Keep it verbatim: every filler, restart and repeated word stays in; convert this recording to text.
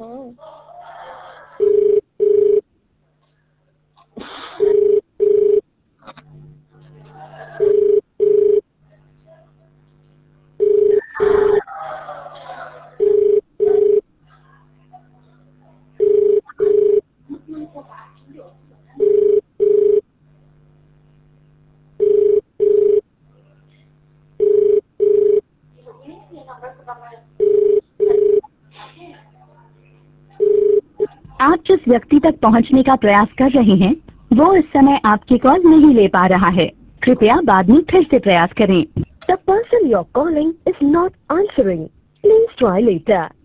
हाँ। आप जिस व्यक्ति तक पहुंचने का प्रयास कर रहे हैं वो इस समय आपकी कॉल नहीं ले पा रहा है। कृपया बाद में फिर से प्रयास करें। The person you're calling is not answering. Please try later.